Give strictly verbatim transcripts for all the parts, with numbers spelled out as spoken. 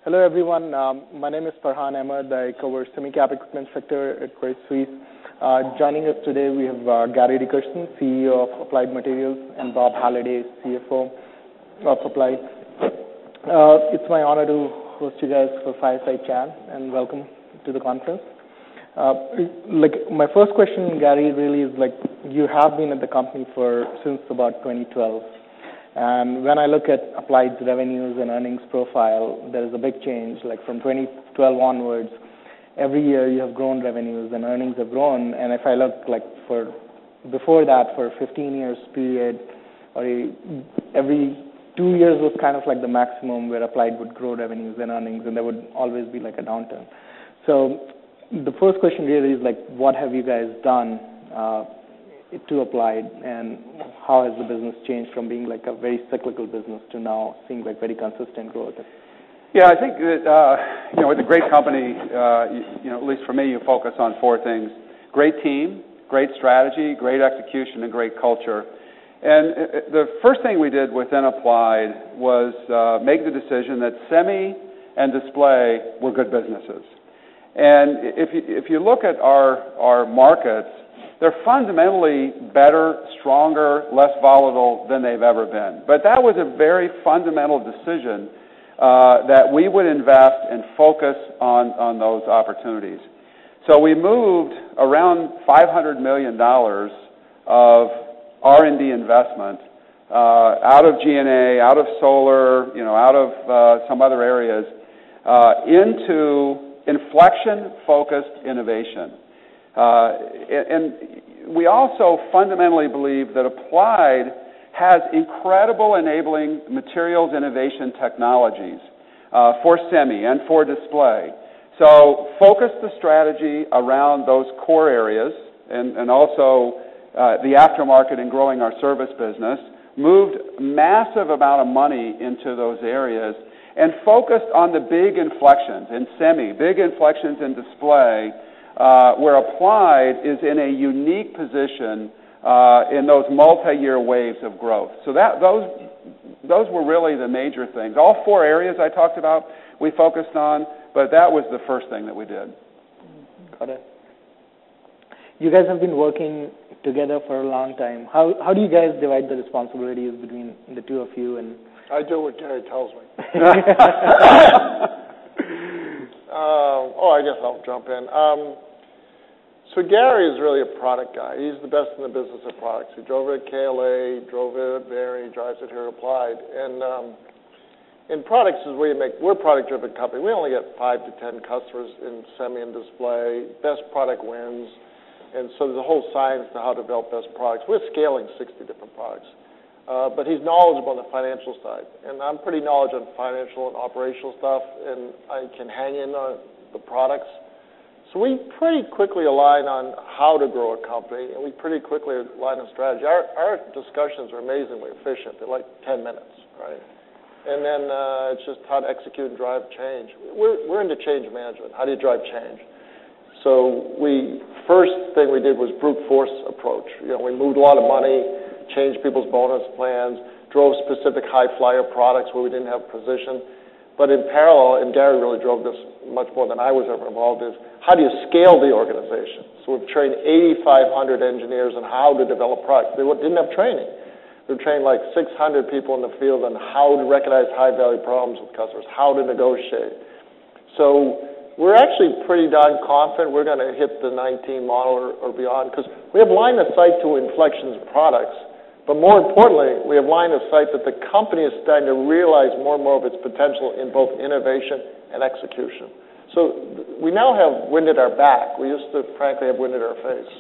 Hello, everyone. Um, my name is Farhan Ahmed. I cover semi-cap equipment sector at Credit Suisse. Uh, joining us today, we have uh, Gary Dickerson, C E O of Applied Materials, and Bob Halliday, C F O of Applied. Uh, it's my honor to host you guys for Fireside Chat, and welcome to the conference. Uh, like my first question, Gary, really is like you have been at the company for since about twenty twelve. And when I look at Applied's revenues and earnings profile, there is a big change. Like from twenty twelve onwards, every year you have grown revenues and earnings have grown. And if I look like for before that, for a fifteen years period, or a, every two years was kind of like the maximum where Applied would grow revenues and earnings, and there would always be like a downturn. So the first question really is like, what have you guys done uh, to Applied, and how has the business changed from being like a very cyclical business to now seeing like very consistent growth? Yeah, I think that, uh, you know, with a great company, uh, you, you know, at least for me, you focus on four things: great team, great strategy, great execution, and great culture. And the first thing we did within Applied was uh, make the decision that semi and display were good businesses. And if you, if you look at our, our markets, they're fundamentally better, stronger, less volatile than they've ever been. But that was a very fundamental decision uh, that we would invest and focus on, on those opportunities. So we moved around five hundred million dollars of R and D investment uh, out of G and A, out of solar, you know, out of uh, some other areas, uh, into inflection-focused innovation. Uh, and we also fundamentally believe that Applied has incredible enabling materials innovation technologies uh, for semi and for display. So focus the strategy around those core areas, and, and also uh, the aftermarket and growing our service business, moved massive amount of money into those areas, and focused on the big inflections in semi, big inflections in display, Uh, where Applied is in a unique position uh, in those multi-year waves of growth. So that those those were really the major things. All four areas I talked about we focused on, but that was the first thing that we did. Got it. You guys have been working together for a long time. How how do you guys divide the responsibilities between the two of you? And I do what Gary tells me. Um, oh, I guess I'll jump in. Um, so Gary is really a product guy. He's the best in the business of products. He drove it at K L A, drove it at Barry, drives it here at Applied. And um, in products is where you make, we're a product-driven company. We only get five to ten customers in semi and display. Best product wins. And so there's a whole science to how to develop best products. We're scaling sixty different products. Uh, but he's knowledgeable on the financial side. And I'm pretty knowledgeable on financial and operational stuff, and I can hang in on the products. So we pretty quickly align on how to grow a company, and we pretty quickly align on strategy. Our, our discussions are amazingly efficient. They're like ten minutes, right? And then uh, it's just how to execute and drive change. We're, we're into change management. How do you drive change? So we first thing we did was brute force approach. You know, we moved a lot of money, changed people's bonus plans, drove specific high flyer products where we didn't have position. But in parallel, and Gary really drove this much more than I was ever involved, is how do you scale the organization? So we've trained eighty-five hundred engineers on how to develop products. They didn't have training. We've trained like six hundred people in the field on how to recognize high value problems with customers, how to negotiate. So we're actually pretty darn confident we're going to hit the nineteen model or, or beyond, because we have line of sight to inflections products. But more importantly, we have line of sight that the company is starting to realize more and more of its potential in both innovation and execution. So we now have wind at our back. We used to, frankly, have wind at our face.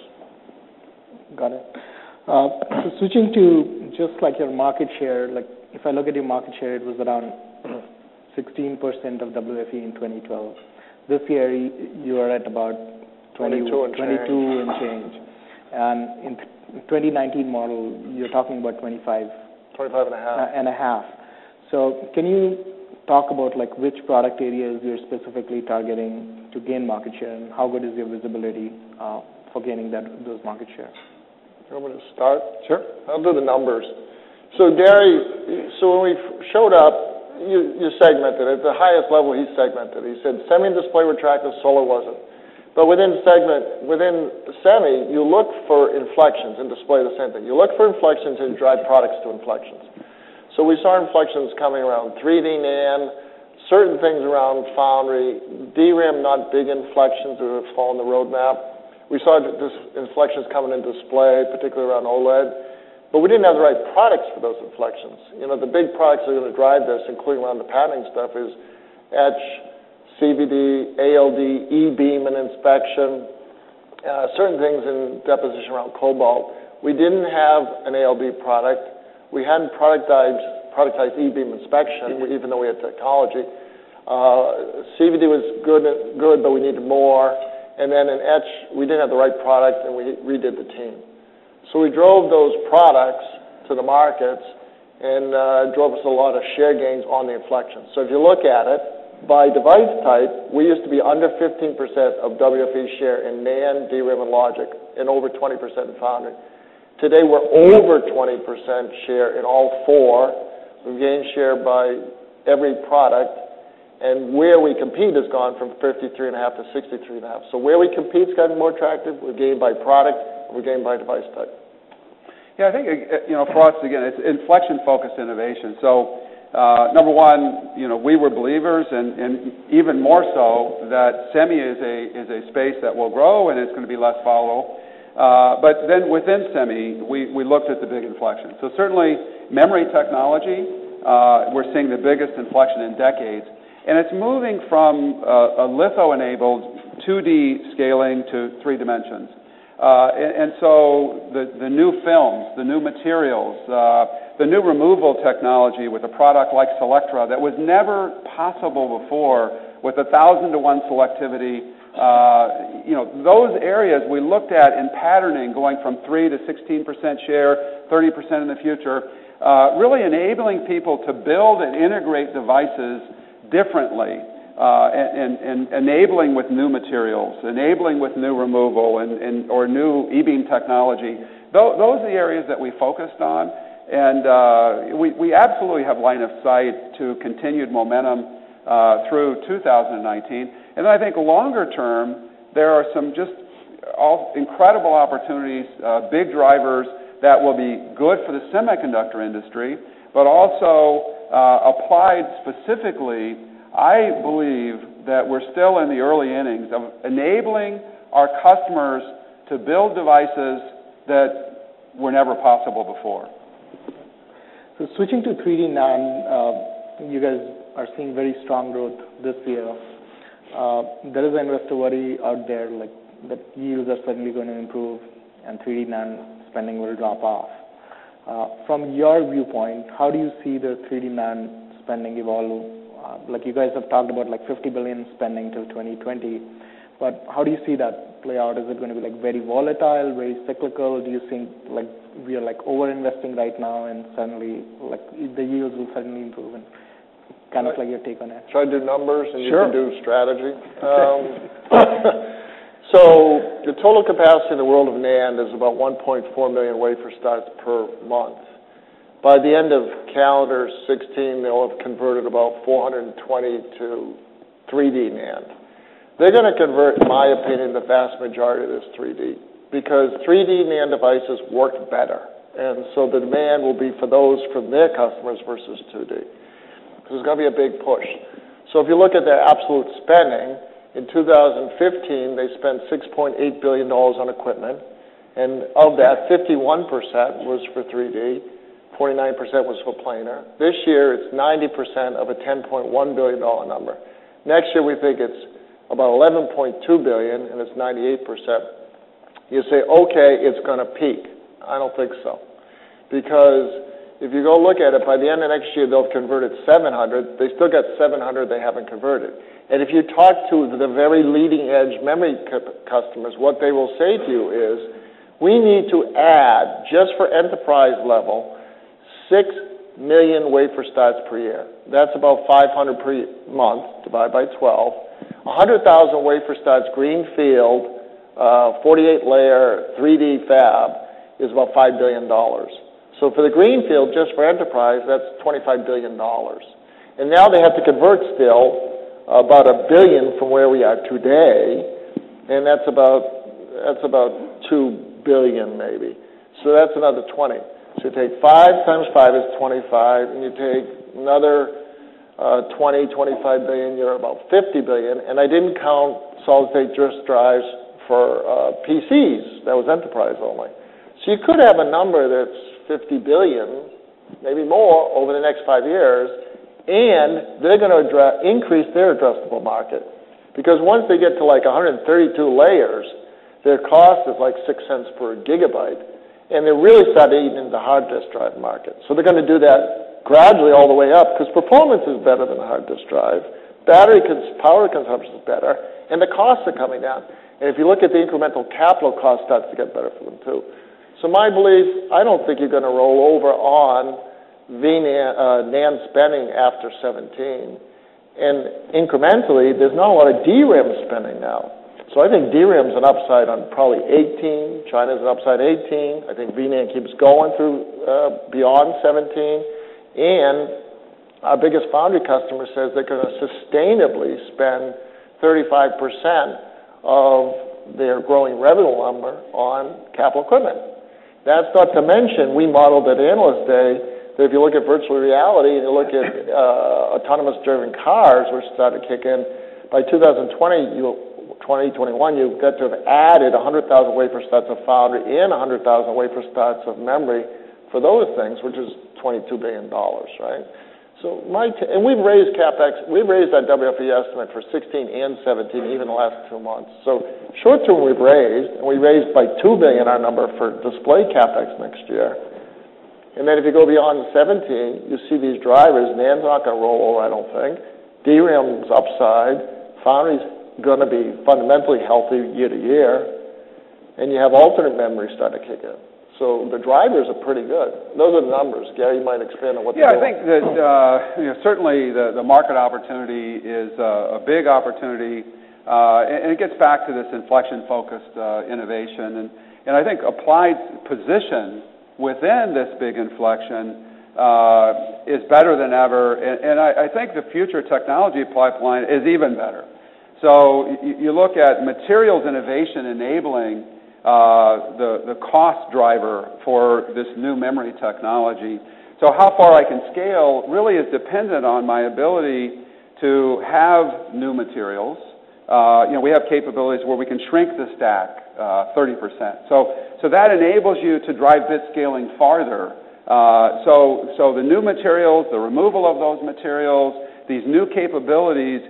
Got it. Uh, so switching to just like your market share, like if I look at your market share, it was around sixteen percent of W F E in twenty twelve. This year, you are at about twenty-two and twenty-two change. and change. And in twenty nineteen model, you're talking about twenty-five. twenty-five and a half. Uh, and a half. So can you talk about like which product areas you're specifically targeting to gain market share, and how good is your visibility uh, for gaining that those market share? You want me to start? Sure. I'll do the numbers. So Gary, so when we showed up, you, you segmented it. At the highest level, he segmented. He said semi and display were attractive, solar wasn't. But within segment, within semi, you look for inflections, and display the same thing. You look for inflections and drive products to inflections. So we saw inflections coming around three D NAND, certain things around foundry, D RAM not big inflections that have fallen the roadmap. We saw this inflections coming in display, particularly around OLED. But we didn't have the right products for those inflections. You know, the big products that are going to drive this, including around the patterning stuff, is etch, C V D, A L D, E-beam and inspection, uh, certain things in deposition around cobalt. We didn't have an A L D product. We hadn't productized, productized E-beam inspection, even though we had technology. Uh, C V D was good, good, but we needed more. And then in etch, we didn't have the right product, and we redid the team. So we drove those products to the markets and uh, drove us a lot of share gains on the inflections. So if you look at it, by device type, we used to be under fifteen percent of W F E share in NAND, D RAM, and logic, and over twenty percent in foundry. Today, we're over twenty percent share in all four. We've gained share by every product, and where we compete has gone from fifty-three point five to sixty-three point five. So where we compete has gotten more attractive. We've gained by product. We're gained by device type. Yeah, I think, you know, for us, again, it's inflection-focused innovation. So, uh, number one, you know, we were believers, and, and even more so, that semi is a, is a space that will grow, and it's going to be less volatile. Uh, but then within semi, we, we looked at the big inflection. So certainly, memory technology, uh, we're seeing the biggest inflection in decades. And it's moving from uh, a litho-enabled two D scaling to three dimensions. Uh, and, and so the, the new films, the new materials, uh, the new removal technology with a product like Selectra that was never possible before with a thousand to one selectivity, uh, you know, those areas we looked at in patterning going from three to sixteen percent share, thirty percent in the future, uh, really enabling people to build and integrate devices differently. Uh, and, and, and enabling with new materials, enabling with new removal and, and or new E-beam technology. Those, those are the areas that we focused on, and uh, we, we absolutely have line of sight to continued momentum uh, through two thousand nineteen. And I think longer term, there are some just all incredible opportunities, uh, big drivers that will be good for the semiconductor industry, but also uh, applied specifically. I believe that we're still in the early innings of enabling our customers to build devices that were never possible before. So switching to three D NAND, uh, you guys are seeing very strong growth this year. Uh, there is an investor worry out there like that yields are suddenly going to improve and three D NAND spending will drop off. Uh, from your viewpoint, how do you see the three D NAND spending evolve? Uh, like you guys have talked about like fifty billion spending till twenty twenty, but how do you see that play out? Is it going to be like very volatile, very cyclical? Do you think like we are like over-investing right now and suddenly like the yields will suddenly improve? And kind of like your take on it. Should I do numbers and Sure. you can do strategy? Um, so the total capacity in the world of NAND is about one point four million wafer starts per month. By the end of calendar sixteen, they'll have converted about four hundred twenty to three D NAND. They're going to convert, in my opinion, the vast majority of this three D because three D NAND devices work better. And so the demand will be for those from their customers versus two D. Because there's going to be a big push. So if you look at their absolute spending, in two thousand fifteen, they spent six point eight billion dollars on equipment. And of that, fifty-one percent was for three D. forty-nine percent was for planar. This year, it's ninety percent of a ten point one billion dollars number. Next year, we think it's about eleven point two billion dollars, and it's ninety-eight percent. You say, okay, it's going to peak. I don't think so. Because if you go look at it, by the end of next year, they'll have converted seven hundred. They still got seven hundred they haven't converted. And if you talk to the very leading-edge memory customers, what they will say to you is, we need to add, just for enterprise level, six million wafer starts per year. That's about five hundred per month, divided by twelve. one hundred thousand wafer starts greenfield, uh, forty-eight layer, three D fab is about five billion dollars. So for the greenfield, just for enterprise, that's twenty-five billion dollars. And now they have to convert still about a billion from where we are today, and that's about that's about two billion maybe. So that's another twenty. So you take five times five is twenty-five, and you take another uh, twenty, twenty-five billion, you're about fifty billion. And I didn't count solid-state disk drives for uh, P Cs. That was enterprise only. So you could have a number that's fifty billion, maybe more, over the next five years, and they're going to address, increase their addressable market. Because once they get to like one hundred thirty-two layers, their cost is like six cents per gigabyte, and they really start eating into the hard disk drive market. So they're going to do that gradually all the way up, because performance is better than a hard disk drive, battery cons- power consumption is better, and the costs are coming down. And if you look at the incremental capital cost, starts to get better for them too. So my belief, I don't think you're going to roll over on V NAND, uh, NAND spending after seventeen. And incrementally, there's not a lot of D RAM spending now. So I think D RAM's an upside on probably eighteen. China's an upside eighteen. I think V NAND keeps going through uh, beyond seventeen. And our biggest foundry customer says they're going to sustainably spend thirty-five percent of their growing revenue number on capital equipment. That's not to mention, we modeled at Analyst Day that if you look at virtual reality and you look at uh, autonomous driven cars, which started to kick in, by two thousand twenty, you, twenty twenty-one, you've got to have added one hundred thousand wafer starts of foundry and one hundred thousand wafer starts of memory for those things, which is twenty-two billion dollars, right? So my t- and we've raised CapEx, we've raised that W F E estimate for sixteen and seventeen, even the last two months. So short term we've raised, and we raised by two billion dollars our number for display CapEx next year. And then if you go beyond seventeen, you see these drivers. NAND's not going to roll over, I don't think. D RAM's upside. Foundry's going to be fundamentally healthy year to year. And you have alternate memory starting to kick in. So the drivers are pretty good. Those are the numbers. Gary, you might expand on what yeah, they're doing. Yeah, I think that uh, you know, certainly the, the market opportunity is uh, a big opportunity, uh, and, and it gets back to this inflection-focused uh, innovation. And, and I think Applied's position within this big inflection uh, is better than ever, and, and I, I think the future technology pipeline is even better. So you, you look at materials innovation enabling Uh, the, the cost driver for this new memory technology. So how far I can scale really is dependent on my ability to have new materials. Uh, you know, we have capabilities where we can shrink the stack uh, thirty percent. So, so that enables you to drive bit scaling farther. Uh, so, so the new materials, the removal of those materials, these new capabilities,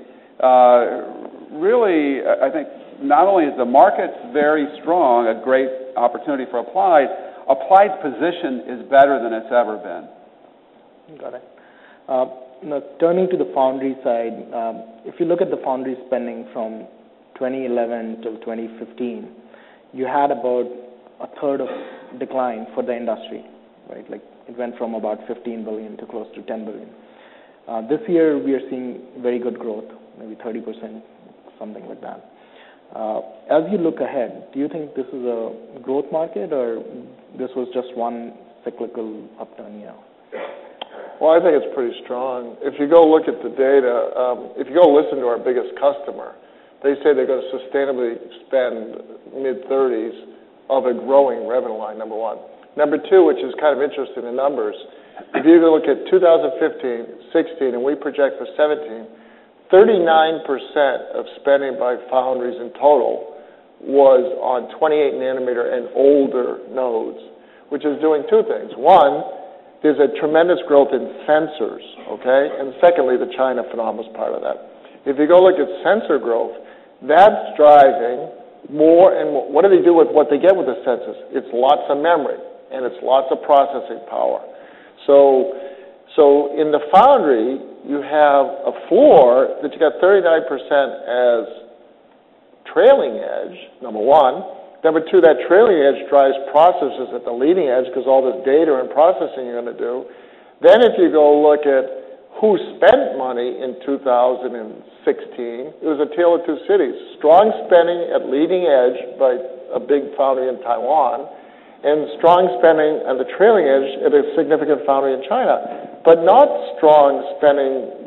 uh, really, I think, not only is the market very strong, a great opportunity for Applied, Applied's position is better than it's ever been. Got it. Uh, now, turning to the foundry side, um, if you look at the foundry spending from twenty eleven till twenty fifteen, you had about a third of decline for the industry, right? Like it went from about fifteen billion to close to ten billion. Uh, this year, we are seeing very good growth, maybe thirty percent, something like that. Uh, as you look ahead, do you think this is a growth market, or this was just one cyclical upturn year? Well, I think it's pretty strong. If you go look at the data, um, if you go listen to our biggest customer, they say they're going to sustainably spend mid thirties of a growing revenue line, number one. Number two, which is kind of interesting in numbers, if you look at two thousand fifteen, sixteen, and we project for seventeen, thirty-nine percent of spending by foundries in total was on twenty-eight nanometer and older nodes, which is doing two things. One, there's a tremendous growth in sensors, okay? And secondly, the China phenomenon is part of that. If you go look at sensor growth, that's driving more and more. What do they do with what they get with the sensors? It's lots of memory, and it's lots of processing power. So, so in the foundry, you have a floor that you got thirty-nine percent as trailing edge, number one. Number two, that trailing edge drives processes at the leading edge because all this data and processing you're going to do. Then if you go look at who spent money in two thousand sixteen, it was a tale of two cities. Strong spending at leading edge by a big foundry in Taiwan, and strong spending on the trailing edge at a significant foundry in China, but not strong spending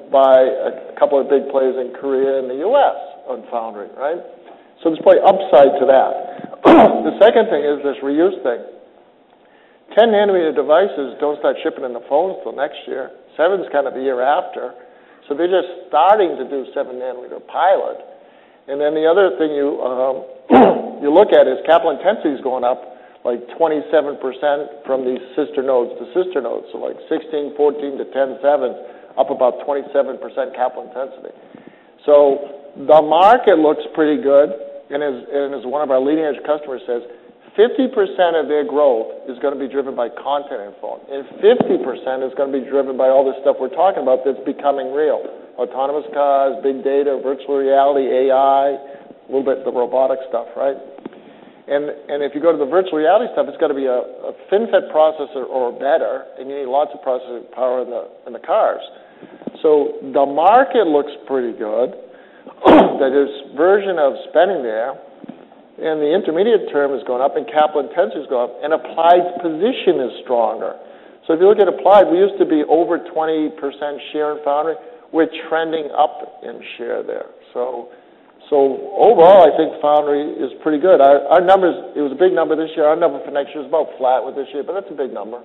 by a couple of big players in Korea and the U S on foundry, right? So there's probably upside to that. The second thing is this reuse thing. ten nanometer devices don't start shipping in the phones till next year. seven's kind of the year after. So they're just starting to do seven nanometer pilot. And then the other thing you um, you look at is capital intensity is going up like twenty-seven percent from these sister nodes to sister nodes. So like sixteen, fourteen to ten, seven, up about twenty-seven percent capital intensity. So the market looks pretty good. And as, and as one of our leading edge customers says, fifty percent of their growth is going to be driven by content in phone. And fifty percent is going to be driven by all this stuff we're talking about that's becoming real. Autonomous cars, big data, virtual reality, A I, a little bit the robotic stuff, right? And and if you go to the virtual reality stuff, it's got to be a, a FinFET processor or better, and you need lots of processing power in the in the cars. So the market looks pretty good. There's version of spending there, and the intermediate term is going up, and capital intensity is going up, and Applied's position is stronger. So if you look at Applied, we used to be over twenty percent share in foundry. We're trending up in share there. So. So overall, I think foundry is pretty good. Our, our numbers, it was a big number this year. Our number for next year is about flat with this year, but that's a big number.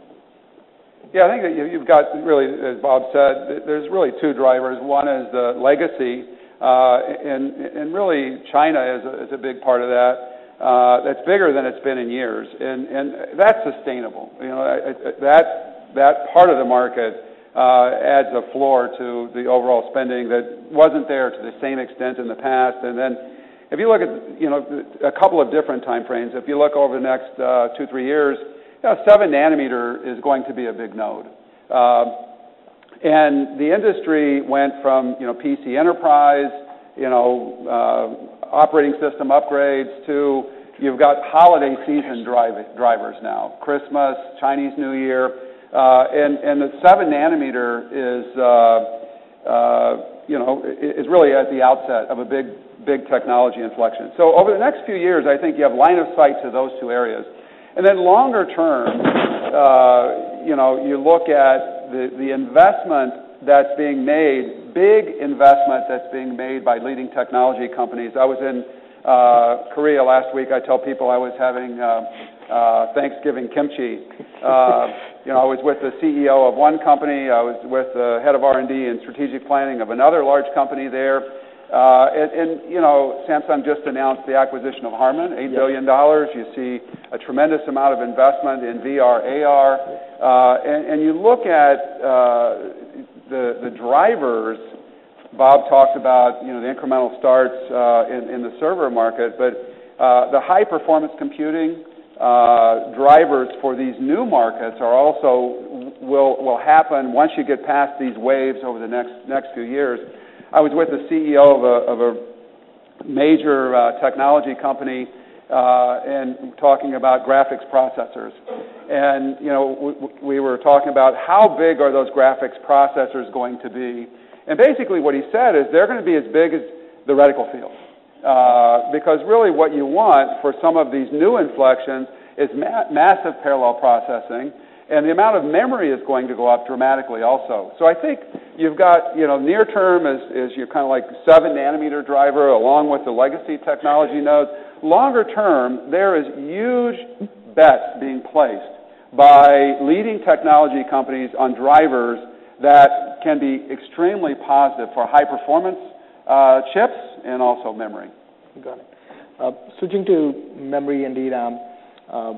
Yeah, I think that you've got really, as Bob said, there's really two drivers. One is the legacy, uh, and, and really China is a, is a big part of that. Uh, that's bigger than it's been in years, and, and that's sustainable. You know, that, that part of the market Uh, adds a floor to the overall spending that wasn't there to the same extent in the past. And then if you look at, you know, a couple of different time frames, if you look over the next uh, two, three years, you know, seven nanometer is going to be a big node. Uh, and the industry went from, you know, P C enterprise, you know, uh, operating system upgrades to you've got holiday season drive, drivers now, Christmas, Chinese New Year. Uh, and, and the seven nanometer is, uh, uh, you know, is really at the outset of a big, big technology inflection. So over the next few years, I think you have line of sight to those two areas. And then longer term, uh, you know, you look at the, the investment that's being made, big investment that's being made by leading technology companies. I was in uh, Korea last week. I tell people I was having uh, uh, Thanksgiving kimchi. Uh, You know, I was with the C E O of one company. I was with the head of R and D and strategic planning of another large company there. Uh, and, and, you know, Samsung just announced the acquisition of Harman, eight billion dollars. You see a tremendous amount of investment in V R, A R. Uh, and, and you look at uh, the, the drivers. Bob talked about, you know, the incremental starts uh, in, in the server market, but uh, the high-performance computing Uh, drivers for these new markets are also will will happen once you get past these waves over the next next few years. I was with the C E O of a, of a major uh, technology company uh, and talking about graphics processors, and you know we, we were talking about how big are those graphics processors going to be, and basically what he said is they're going to be as big as the reticle field. Uh, because really what you want for some of these new inflections is ma massive parallel processing, and the amount of memory is going to go up dramatically also. So I think you've got, you know, near term is, is your kind of like seven nanometer driver along with the legacy technology nodes. Longer term, there is huge bets being placed by leading technology companies on drivers that can be extremely positive for high performance Uh, chips and also memory. Got it. Uh, switching to memory and D RAM, uh,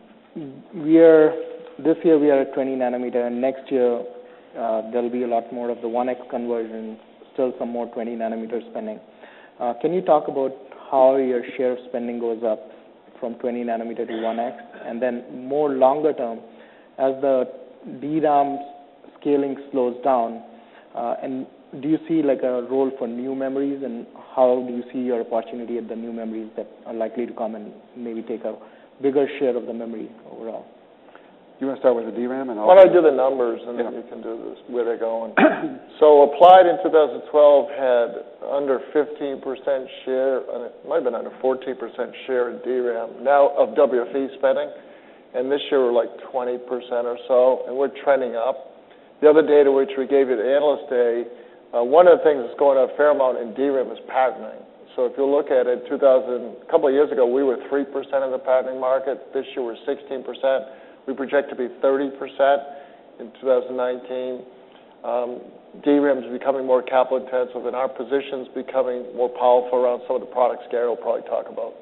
we are this year we are at twenty nanometer, and next year uh, there'll be a lot more of the one X conversion, still some more twenty nanometer spending. Uh, can you talk about how your share of spending goes up from twenty nanometer to one X, and then more longer term, as the D RAM scaling slows down, uh, and do you see like a role for new memories, and how do you see your opportunity at the new memories that are likely to come and maybe take a bigger share of the memory overall? You want to start with the D RAM? And Why don't I do the numbers, and yeah. then you can do this, where they're going. So Applied in two thousand twelve had under fifteen percent share, and it might have been under fourteen percent share in D RAM, now of W F E spending, and this year we're like twenty percent or so, and we're trending up. the other data which we gave you at Analyst Day, uh, one of the things that's going on a fair amount in D RAM is patterning. So if you look at it, two thousand, a couple of years ago, we were three percent of the patterning market. This year, we're sixteen percent. We project to be thirty percent in two thousand nineteen. Um, D RAM is becoming more capital intensive, and our position's becoming more powerful around some of the products Gary will probably talk about.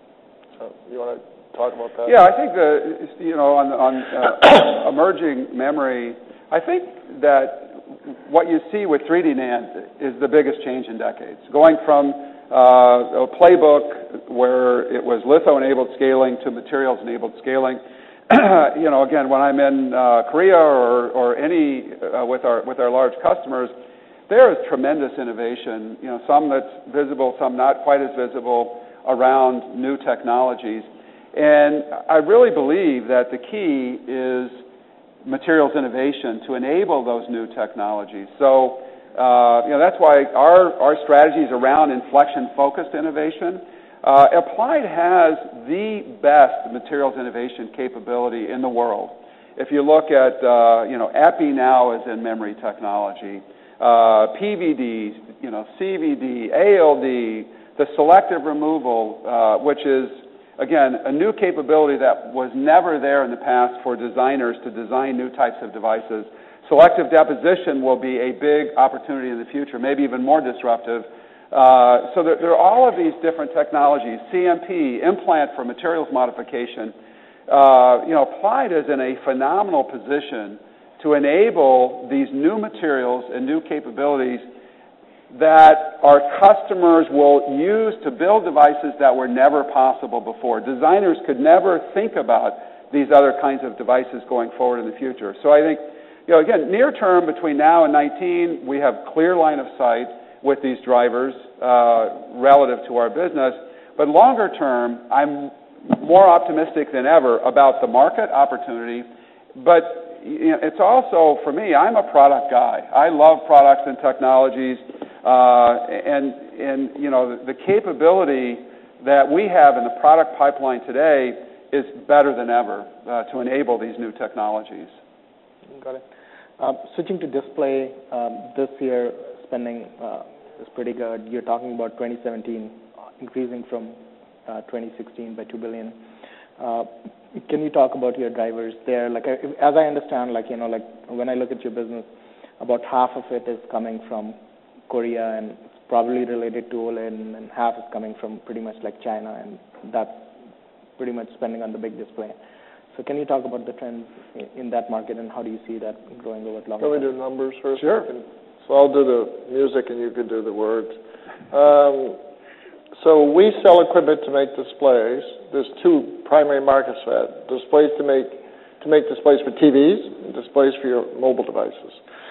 So you want to talk about that? Yeah, I think the you know on on uh, emerging memory, I think that what you see with three D NAND is the biggest change in decades, going from Uh, a playbook where it was litho-enabled scaling to materials-enabled scaling. You know, again, when I'm in uh, Korea or, or any uh, with our with our large customers, there is tremendous innovation. You know, some that's visible, some not quite as visible around new technologies. And I really believe that the key is materials innovation to enable those new technologies. So. Uh, you know, that's why our, our strategy is around inflection-focused innovation. Uh, Applied has the best materials innovation capability in the world. If you look at, uh, you know, EPI now is in memory technology, uh, P V D, you know, C V D, A L D, the selective removal, uh, which is, again, a new capability that was never there in the past for designers to design new types of devices. Selective deposition will be a big opportunity in the future, maybe even more disruptive. Uh, so there, there are all of these different technologies, C M P, implant for materials modification. Uh, you know, Applied is in a phenomenal position to enable these new materials and new capabilities that our customers will use to build devices that were never possible before. Designers could never think about these other kinds of devices going forward in the future. So I think, you know, again, near term between now and nineteen, we have clear line of sight with these drivers uh, relative to our business. But longer term, I'm more optimistic than ever about the market opportunity. But you know, it's also, for me, I'm a product guy. I love products and technologies, uh, and and you know, the, the capability that we have in the product pipeline today is better than ever uh, to enable these new technologies. Got it. Um, switching to display, um, this year spending uh, is pretty good. You're talking about twenty seventeen increasing from uh, twenty sixteen by two billion dollars. Uh, can you talk about your drivers there? Like, as I understand, like you know, like when I look at your business, about half of it is coming from Korea and it's probably related to OLED, and, and half is coming from pretty much like China, and that's pretty much spending on the big display. So can you talk about the trends in that market and how do you see that growing over long term? Can we do numbers first? Sure. So I'll do the music and you can do the words. Um, so we sell equipment to make displays. There's two primary markets for that. Displays to make to make displays for T Vs and displays for your mobile devices.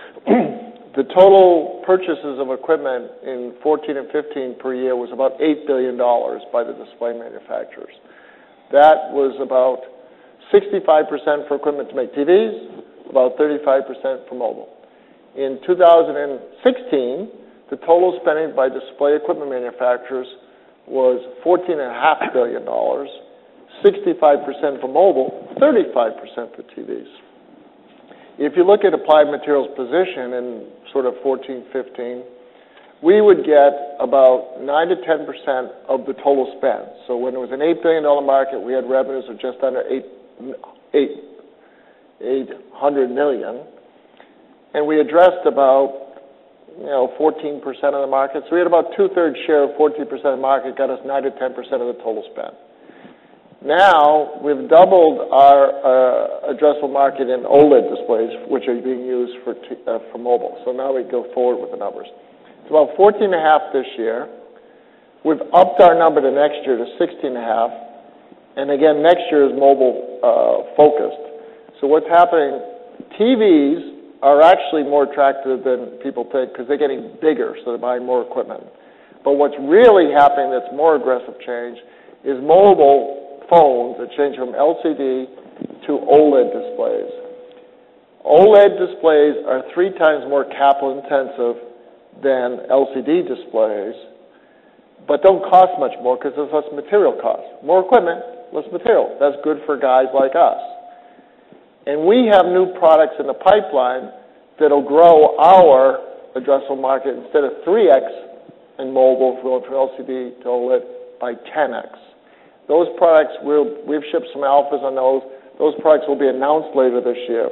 The total purchases of equipment in fourteen and fifteen per year was about eight billion dollars by the display manufacturers. That was about sixty-five percent for equipment to make T Vs, about thirty-five percent for mobile. In two thousand sixteen, the total spending by display equipment manufacturers was fourteen point five billion dollars, sixty-five percent for mobile, thirty-five percent for T Vs. If you look at Applied Materials' position in sort of fourteen, fifteen, we would get about nine to ten percent of the total spend. So when it was an eight billion dollars market, we had revenues of just under eight, eight, eight hundred million dollars. And we addressed about, you know, fourteen percent of the market. So we had about two-thirds share of fourteen percent of the market, got us nine to ten percent of the total spend. Now, we've doubled our uh, addressable market in OLED displays, which are being used for, t uh, for mobile. So now we go forward with the numbers. It's about fourteen and a half this year. We've upped our number to next year to sixteen and a half. And again, next year is mobile uh, focused. So what's happening, T Vs are actually more attractive than people think because they're getting bigger, so they're buying more equipment. But what's really happening that's more aggressive change is mobile phones that change from L C D to OLED displays. OLED displays are three times more capital intensive than L C D displays, but don't cost much more because there's less material cost. More equipment, less material. That's good for guys like us. And we have new products in the pipeline that'll grow our addressable market instead of three X in mobile, going from L C D to OLED, by ten X. Those products, we'll, we've shipped some alphas on those. Those products will be announced later this year.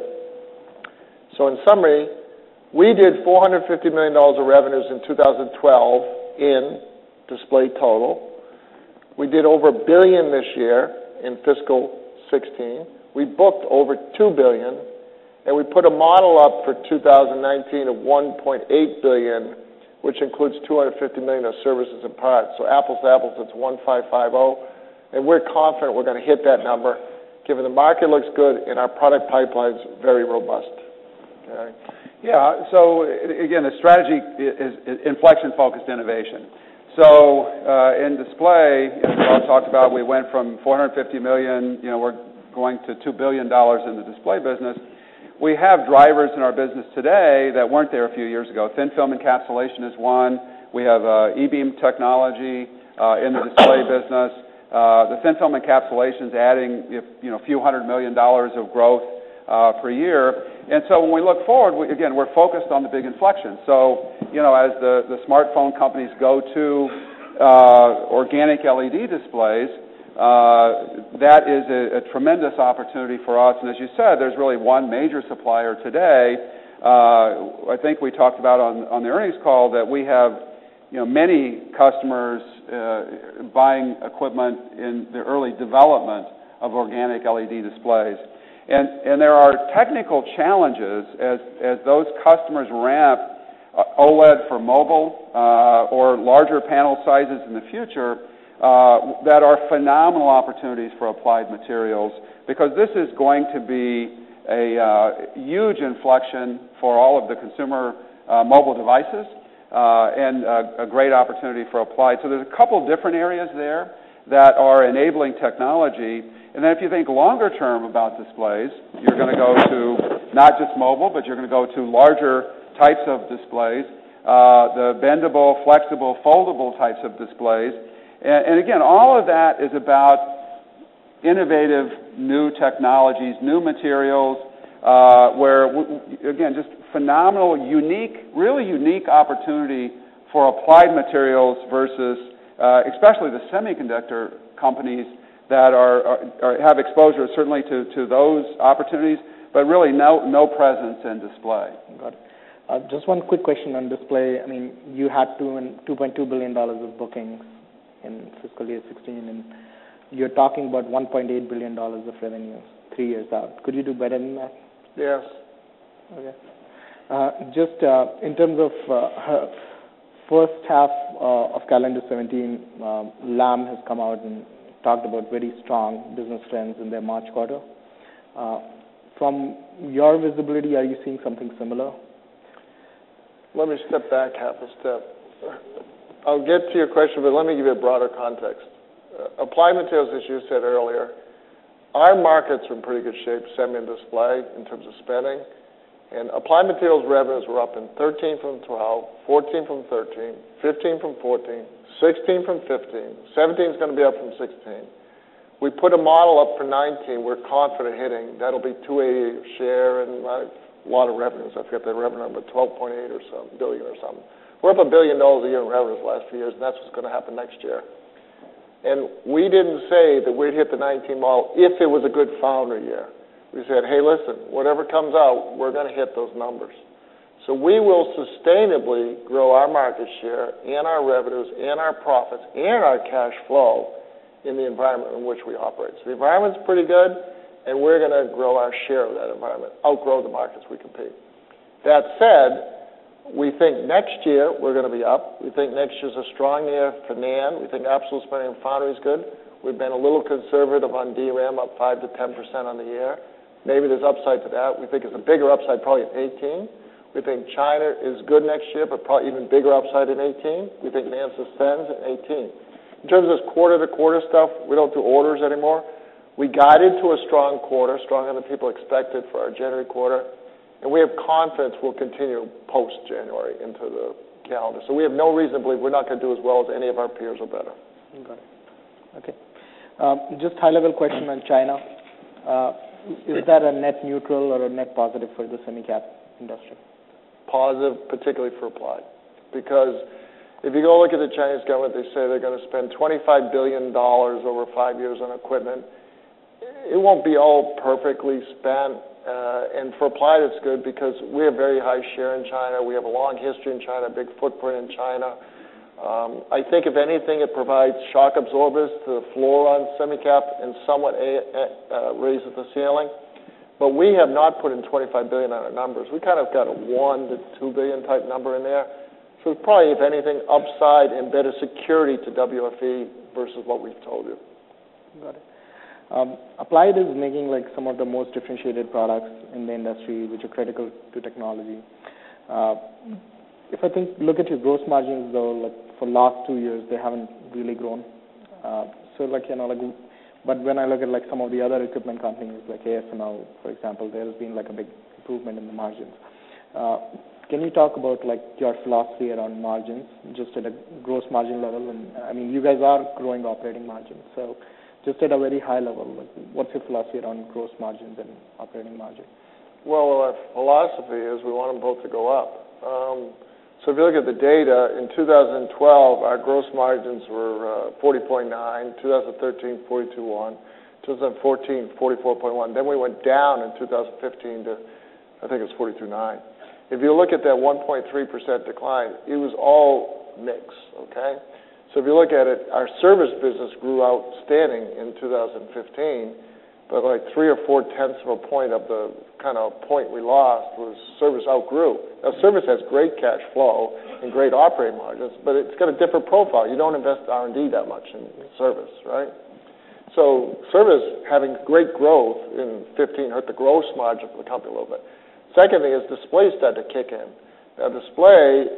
So in summary, we did four hundred fifty million dollars of revenues in two thousand twelve in display total. We did over a billion this year in fiscal sixteen. We booked over two billion, and we put a model up for two thousand nineteen of one point eight billion, which includes two hundred fifty million of services and parts. So apples to apples, it's one five five zero, and we're confident we're going to hit that number, given the market looks good and our product pipeline's very robust. Okay. Yeah, so again, the strategy is, is inflection-focused innovation. So uh, in display, as Bob talked about, we went from four hundred fifty million dollars, you know, we're going to two billion dollars in the display business. We have drivers in our business today that weren't there a few years ago. Thin film encapsulation is one. We have uh, E-beam technology uh, in the display business. Uh, the thin film encapsulation is adding, you know, a few hundred million dollars of growth uh, per year. And so when we look forward, we, again, we're focused on the big inflection. So, you know, as the, the smartphone companies go to uh, organic L E D displays, uh, that is a, a tremendous opportunity for us. And as you said, there's really one major supplier today. Uh, I think we talked about on, on the earnings call that we have, you know, many customers uh, buying equipment in the early development of organic L E D displays. And, and there are technical challenges as, as those customers ramp uh, OLED for mobile uh, or larger panel sizes in the future uh, that are phenomenal opportunities for Applied Materials, because this is going to be a uh, huge inflection for all of the consumer uh, mobile devices uh, and a, a great opportunity for Applied. So there's a couple different areas there that are enabling technology. And then if you think longer term about displays, you're going to go to not just mobile, but you're going to go to larger types of displays, uh, the bendable, flexible, foldable types of displays. And, and again, all of that is about innovative new technologies, new materials, uh, where, again, just phenomenal, unique, really unique opportunity for Applied Materials versus uh, especially the semiconductor companies that are, are, are have exposure certainly to, to those opportunities, but really no no presence in display. Got it. Uh, just one quick question on display. I mean, you had two point two billion dollars of bookings in fiscal year sixteen, and you're talking about one point eight billion dollars of revenue three years out. Could you do better than that? Yes. Okay. Uh, just uh, in terms of uh, first half uh, of calendar seventeen, um, Lam has come out and talked about very strong business trends in their March quarter. Uh, from your visibility, are you seeing something similar? Let me step back half a step. I'll get to your question, but let me give you a broader context. Uh, Applied Materials, as you said earlier, our markets are in pretty good shape, semi and display, in terms of spending. And Applied Materials revenues were up in thirteen from twelve, fourteen from thirteen, fifteen from fourteen, sixteen from fifteen, seventeen is going to be up from sixteen. We put a model up for nineteen we're confident hitting. That'll be two eighty a share and uh, a lot of revenues. I forget the revenue number, twelve point eight or something, billion or something. We're up a billion dollars a year in revenues the last few years, and that's what's going to happen next year. And we didn't say that we'd hit the nineteen model if it was a good foundry year. We said, hey, listen, whatever comes out, we're going to hit those numbers. So we will sustainably grow our market share and our revenues and our profits and our cash flow in the environment in which we operate. So the environment's pretty good, and we're going to grow our share of that environment, outgrow the markets we compete. That said, we think next year we're going to be up. We think next year's a strong year for NAND. We think absolute spending on foundry is good. We've been a little conservative on D RAM, up five to ten percent on the year. Maybe there's upside to that. We think it's a bigger upside probably in eighteen. We think China is good next year, but probably even bigger upside in eighteen. We think NAND suspends in eighteen. In terms of this quarter-to-quarter stuff, we don't do orders anymore. We guided to a strong quarter, stronger than people expected for our January quarter, and we have confidence we'll continue post-January into the calendar. So we have no reason to believe we're not going to do as well as any of our peers or better. Got it. Okay. Um, just high-level question on China. Uh, Is that a net neutral or a net positive for the semi-cap industry? positive, particularly for Applied. Because if you go look at the Chinese government, they say they're going to spend twenty-five billion dollars over five years on equipment. It won't be all perfectly spent. Uh, and for Applied, it's good because we have very high share in China. We have a long history in China, a big footprint in China. Um, I think, if anything, it provides shock absorbers to the floor on semicap and somewhat a, uh, raises the ceiling. But we have not put in twenty-five billion dollars on our numbers. We kind of got a one to two billion dollars type number in there. So it's probably, if anything, upside and better security to W F E versus what we've told you. Got it. Um, Applied is making like some of the most differentiated products in the industry, which are critical to technology. Uh, if I think, look at your gross margins though, like for last two years, they haven't really grown. Uh, so like, you know, like, but when I look at like some of the other equipment companies, like A S M L, for example, there has been like a big improvement in the margins. Uh, Can you talk about like your philosophy around margins, just at a gross margin level? And I mean, you guys are growing operating margins, so just at a very high level, like, what's your philosophy around gross margins and operating margin? Well, our philosophy is we want them both to go up. Um, so if you look at the data, in two thousand twelve, our gross margins were uh, forty point nine, twenty thirteen, forty-two point one, twenty fourteen, forty-four point one. Then we went down in two thousand fifteen to, I think it's forty-two point nine. If you look at that one point three percent decline, it was all mix, okay? So if you look at it, our service business grew outstanding in two thousand fifteen, but like three or four tenths of a point of the kind of point we lost was service outgrew. Now, service has great cash flow and great operating margins, but it's got a different profile. You don't invest R and D that much in service, right? So service having great growth in fifteen hurt the gross margin for the company a little bit. Second thing is display started to kick in. Now, display,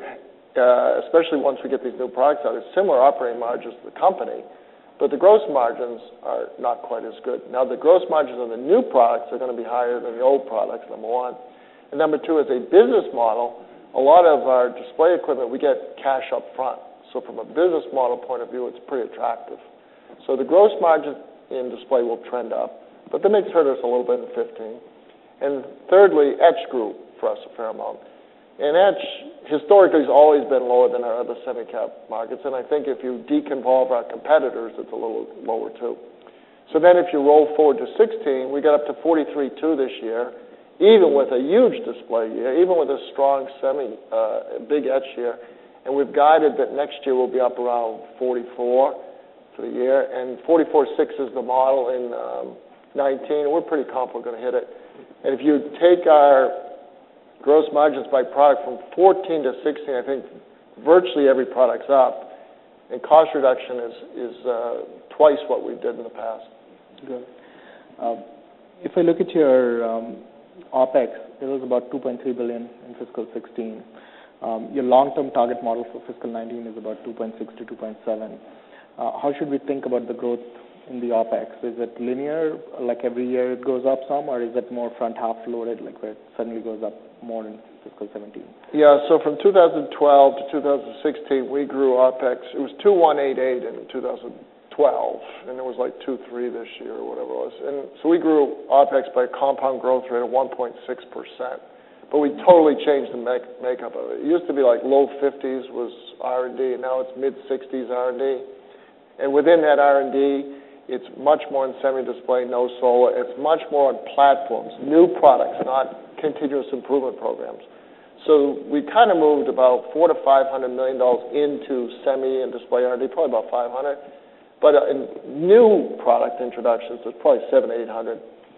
uh, especially once we get these new products out, is similar operating margins to the company, but the gross margins are not quite as good. Now, the gross margins on the new products are going to be higher than the old products, number one. And number two, as a business model, a lot of our display equipment, we get cash up front. So from a business model point of view, it's pretty attractive. So the gross margin in display will trend up, but the mix hurt us a little bit in fifteen. And thirdly, etch grew for us a fair amount. And etch historically has always been lower than our other semi-cap markets, and I think if you deconvolve our competitors, it's a little lower too. So then if you roll forward to sixteen, we got up to forty-three point two this year, even with a huge display year, even with a strong semi, uh, big etch year, and we've guided that next year we'll be up around forty-four for the year, and forty-four point six is the model in um, nineteen, and we're pretty confident we're going to hit it. And if you take our gross margins by product from fourteen to sixteen, I think virtually every product's up, and cost reduction is, is uh, twice what we did in the past. Good. Uh, if I look at your um, OPEX, it was about two point three billion dollars in fiscal sixteen. Um, your long-term target model for fiscal nineteen is about two point six to two point seven. Uh, how should we think about the growth in the OPEX? Is it linear, like every year it goes up some, or is it more front half loaded, like where it suddenly goes up more in fiscal seventeen? Yeah, so from two thousand twelve to two thousand sixteen, we grew OPEX. It was two thousand one hundred eighty-eight in two thousand twelve, and it was like two point three this year or whatever it was. And so we grew OPEX by a compound growth rate of one point six percent. But we totally changed the make, makeup of it. It used to be like low fifties was R and D, and now it's mid-sixties R and D. And within that R and D, it's much more in semi-display, no solar. It's much more on platforms, new products, not continuous improvement programs. So we kind of moved about four to five hundred million dollars into semi and display R and D, probably about five hundred. But in new product introductions, it's probably seven, eight hundred.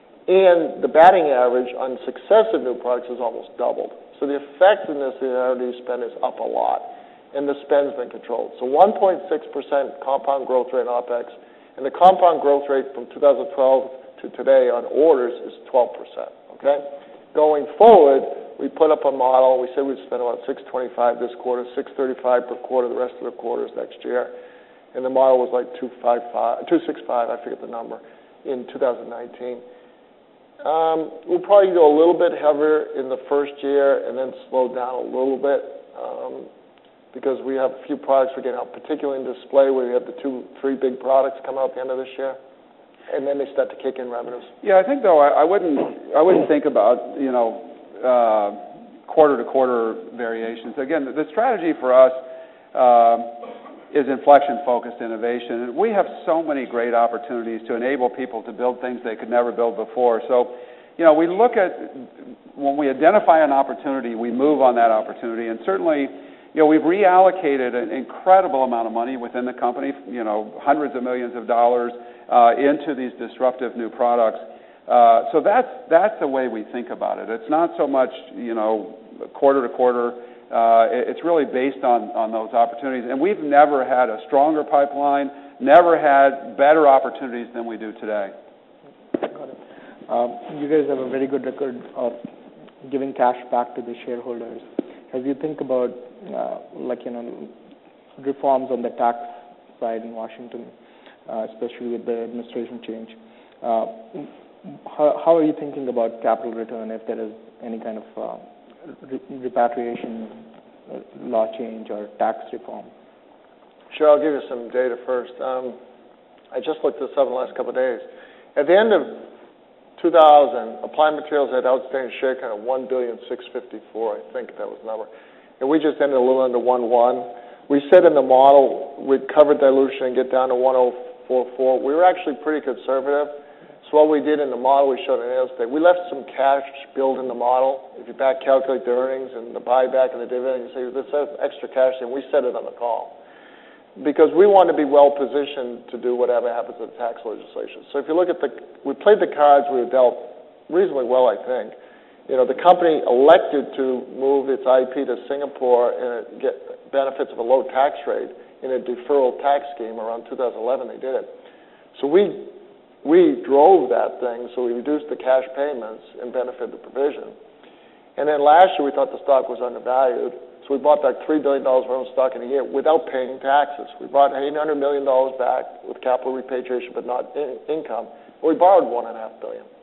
And the batting average on successive new products is almost doubled. So the effectiveness of the R and D spend is up a lot, and the spend's been controlled. So one point six percent compound growth rate in OPEX. And the compound growth rate from two thousand twelve to today on orders is twelve percent, okay? Going forward, we put up a model. We said we'd spend about six twenty-five this quarter, six thirty-five per quarter the rest of the quarters next year. And the model was like two fifty-five, two sixty-five, I forget the number, in two thousand nineteen. Um, we'll probably go a little bit heavier in the first year and then slow down a little bit. Um, because we have a few products we're getting out, particularly in display, where we have the two, three big products come out at the end of this year, and then they start to kick in revenues. Yeah, I think though I, I wouldn't I wouldn't think about you know uh, quarter-to-quarter variations. Again, the strategy for us uh, is inflection-focused innovation. And we have so many great opportunities to enable people to build things they could never build before. So, you know, we look at, when we identify an opportunity, we move on that opportunity. And certainly, you know, we've reallocated an incredible amount of money within the company, you know, hundreds of millions of dollars uh, into these disruptive new products. Uh, so that's, that's the way we think about it. It's not so much, you know, quarter to quarter. Uh, it's really based on, on those opportunities. And we've never had a stronger pipeline, never had better opportunities than we do today. Got it. Um, you guys have a very good record of giving cash back to the shareholders. As you think about, uh, like, you know, reforms on the tax side in Washington, uh, especially with the administration change, uh, how, how are you thinking about capital return if there is any kind of uh, re repatriation law change or tax reform? Sure, I'll give you some data first. Um, I just looked this up in the last couple of days. At the end of two thousand, Applied Materials had outstanding share count of one billion six hundred fifty-four, I think that was the number. And we just ended a little under one one. We said in the model we'd cover dilution and get down to one oh four four. We were actually pretty conservative. So what we did in the model, we showed an analyst day. We left some cash build in the model. If you back calculate the earnings and the buyback and the dividend, you say, this has extra cash, and we said it on the call. Because we want to be well positioned to do whatever happens with the tax legislation. So if you look at the, we played the cards we were dealt reasonably well, I think. You know, the company elected to move its I P to Singapore and get benefits of a low tax rate in a deferral tax scheme. Around two thousand eleven, they did it. So we, we drove that thing, so we reduced the cash payments and benefited the provision. And then last year, we thought the stock was undervalued. So we bought back three billion dollars worth of stock in a year without paying taxes. We bought eight hundred million dollars back with capital repatriation, but not in income. We borrowed one point five billion dollars.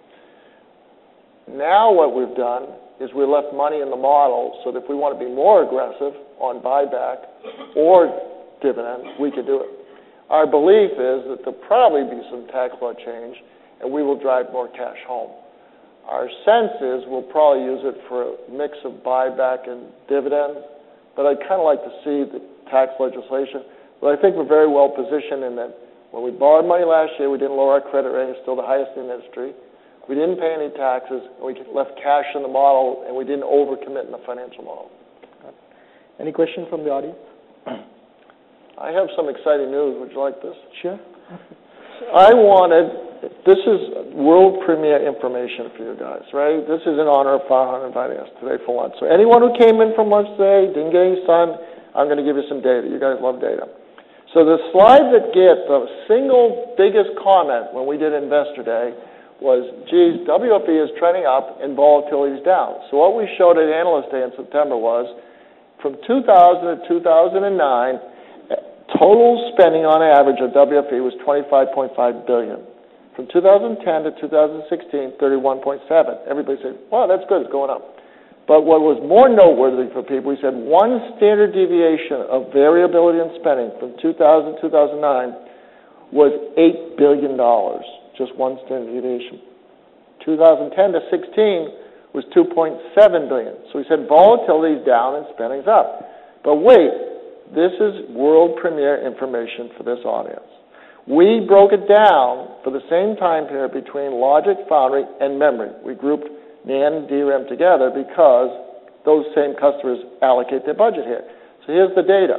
Now what we've done is we left money in the model so that if we want to be more aggressive on buyback or dividend, we could do it. Our belief is that there'll probably be some tax law change, and we will drive more cash home. Our sense is we'll probably use it for a mix of buyback and dividend, but I'd kind of like to see the tax legislation. But I think we're very well positioned in that when we borrowed money last year, we didn't lower our credit rating. It's still the highest in the industry. We didn't pay any taxes, and we left cash in the model, and we didn't overcommit in the financial model. Any questions from the audience? I have some exciting news. Would you like this? Sure. I wanted, this is world premiere information for you guys, right? This is in honor of Farhan inviting us today for lunch. So anyone who came in from lunch today, didn't get any sun, I'm going to give you some data. You guys love data. So the slide that gets the single biggest comment when we did Investor Day was, geez, W F E is trending up and volatility is down. So what we showed at Analyst Day in September was, from two thousand to two thousand nine, total spending on average of W F E was twenty-five point five billion dollars. From two thousand ten to two thousand sixteen, thirty-one point seven. Everybody said, wow, that's good, it's going up. But what was more noteworthy for people, we said one standard deviation of variability in spending from two thousand to two thousand nine was eight billion dollars. Just one standard deviation. two thousand ten to sixteen was two point seven billion dollars. So we said volatility is down and spending's up. But wait, this is world premiere information for this audience. We broke it down for the same time period between logic, foundry, and memory. We grouped NAND and D RAM together because those same customers allocate their budget here. So here's the data.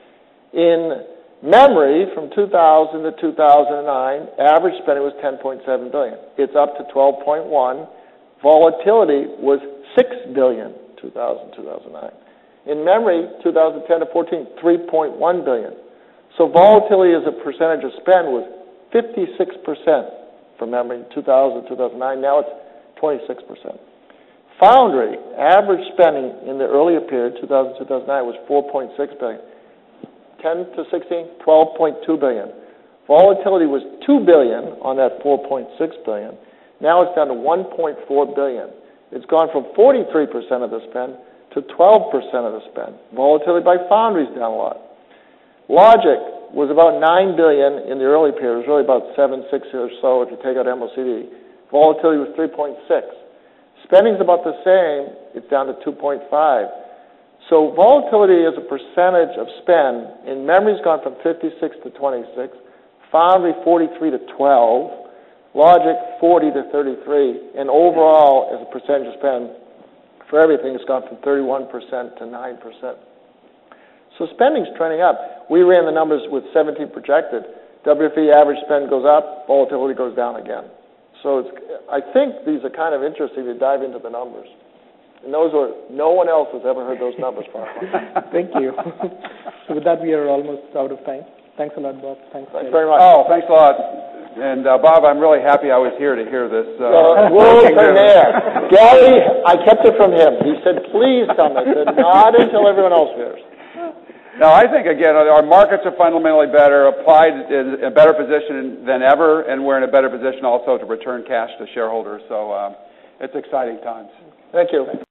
In memory, from two thousand to two thousand nine, average spending was ten point seven billion dollars. It's up to twelve point one. Volatility was six billion dollars, two thousand to two thousand nine. In memory, two thousand ten to fourteen, three point one billion dollars. So volatility as a percentage of spend was fifty-six percent for memory in two thousand to two thousand nine. Now it's twenty-six percent. Foundry, average spending in the earlier period, two thousand to two thousand nine, was four point six billion dollars. ten to sixteen, twelve point two billion dollars. Volatility was two billion dollars on that four point six billion dollars. Now it's down to one point four billion dollars. It's gone from forty-three percent of the spend to twelve percent of the spend. Volatility by foundry is down a lot. Logic was about nine billion dollars in the early period. It was really about seven, six or so if you take out M O C D. Volatility was three point six. Spending's about the same. It's down to two point five. So volatility as a percentage of spend in memory's gone from fifty-six to twenty-six, foundry forty-three to twelve, logic forty to thirty-three, and overall as a percentage of spend for everything it's gone from thirty-one percent to nine percent. So spending's trending up. We ran the numbers with seventeen projected. W F E average spend goes up, volatility goes down again. So it's, I think these are kind of interesting to dive into the numbers. And those are, no one else has ever heard those numbers before. Thank you. So with that, we are almost out of time. Thanks a lot, Bob. Thanks, Thanks very much. Oh, thanks a lot. And uh, Bob, I'm really happy I was here to hear this. Uh, uh, world premiere. Gary, I kept it from him. He said, please tell me. I said, not until everyone else hears. Now, I think, again, our markets are fundamentally better. Applied is in a better position than ever, and we're in a better position also to return cash to shareholders. So uh, it's exciting times. Thank you.